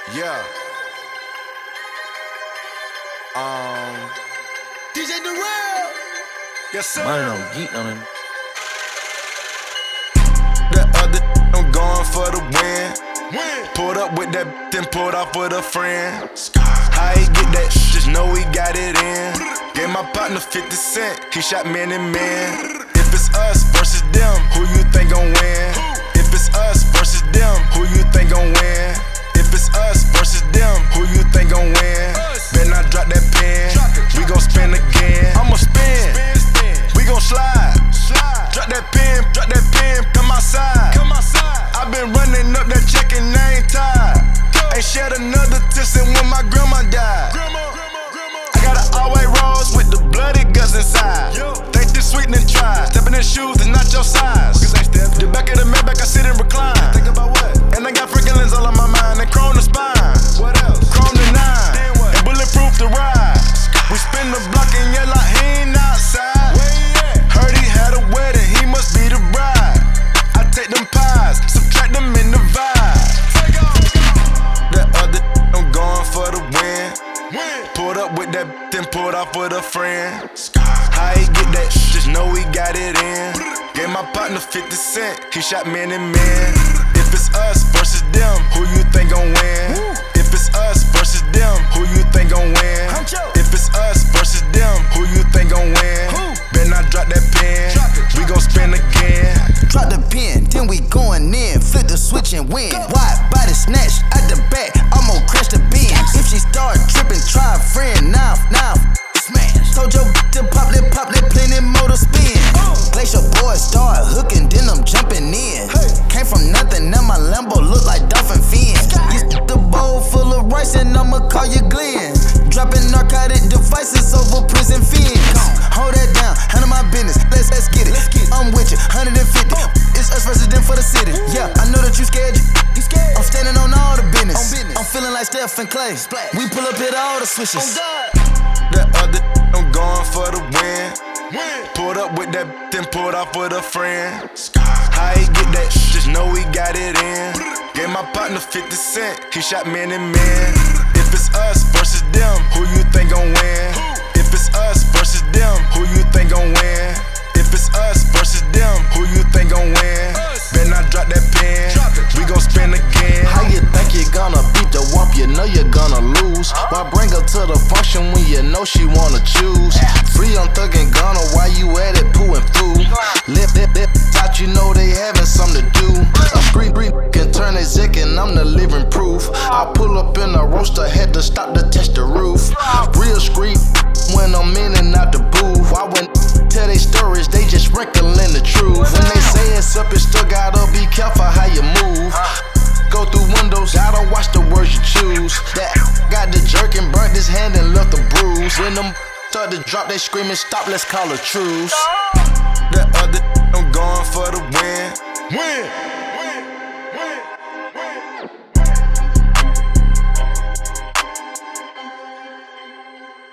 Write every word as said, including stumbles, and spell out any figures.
Yeah. Um. D J Durrell. Yes, sir. Money don't geek on him. The other I'm going for the win. Win. Pulled up with that, then pulled off with a friend. How he get that? Just know he got it in. Gave my partner fifty cent. He shot man and man. If it's us versus them, who you think gon' win? If it's us versus them, who you think gon' win? If it's us versus them, who you think gon' win? Better not drop that pen. We gon' spin again. I'ma spin. We gon' slide. Drop that pen, drop that pen, come outside. I been running up that check and I ain't tired. Ain't shed another tear since when my grandma died. I got an all-white rose with the bloody guts inside. Think this sweet and try. Stepping in shoes is not your size. The back of the Maybach, I sit and recline. Think about what? And I got freaking lens all on my mind and chrome the spine. What else? Chrome the nine and bulletproof the ride. We spin the block and yell like he ain't outside. Heard he had a wedding, he must be the bride. I take them pies, subtract them in the vibe. The other I'm going for the win. Pulled up with that, then pulled off with a friend. How he get that? Just know he got it in. Gave my partner fifty cent. He shot man and man. If it's us versus them, who you think gon' win? If it's us versus them, who you think gon' win? If it's us versus them, who you think gon' win? Better not drop that pen. We gon' spin again. Drop the pen, then we going in. Flip the switch and win. Wide body snatch at the back, almost crash the Benz. If she start tripping, try a friend. Now, now, smash. Told your to pop that, pop that, plenty motor spin. Glacier boys start hooking, then I'm jumping in. Came from nothing, now my Lambo look like dolphin fin. You the bowl full of rice and I'ma call you Glenn. Dropping narcotic devices over prison fins. Hold that down, handle my business. Let's let's get it. I'm with you, one hundred fifty. It's us versus them for the city. Yeah, I know that you scared. You scared? I'm standing on all the business. I'm feeling like Steph and Clay. We pull up hit all the switches. The other I'm going for the win. Pulled up with that, then pulled off with a friend. How he get that? Just know he got it in. Gave my partner fifty cent. He shot man and man. If it's us versus them, who you think gon' win? If it's us versus them, who you think gon' win? If it's us versus them, who you think gon' win? Better not drop that pen. We gon' spin again. How you think you're gonna beat the wump? You know you're gonna lose. Why bring her to the function when you know she wanna choose? Free on Thug and Gunna, why you at it pooing through? Lip, lip, lip, thought you know they having something to do. A street breed can turn exec and I'm the living proof. I pull up in a roaster, had to stop to test the roof. Real street when I'm in and out the booth. Why when tell they stories, they just wrinkling the truth. When they say it's up, you still gotta be careful how you move. Go through windows, gotta watch the words you choose. That got the jerk and burnt his hand and left a bruise. When them start to drop, they screaming, stop, let's call a truce. The other I'm going